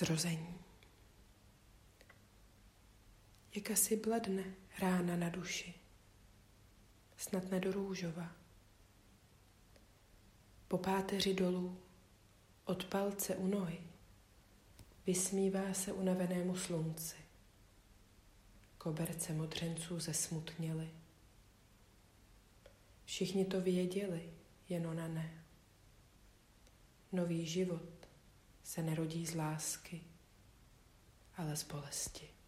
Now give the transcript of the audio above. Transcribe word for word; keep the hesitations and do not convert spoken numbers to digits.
Zrození. Jak asi bledne rána na duši, snad ne do růžova. Po páteři dolů, od palce u nohy, vysmívá se unavenému slunci. Koberce modřenců zesmutněly. Všichni to věděli, jen ona ne. Nový život se nerodí z lásky, ale z bolesti.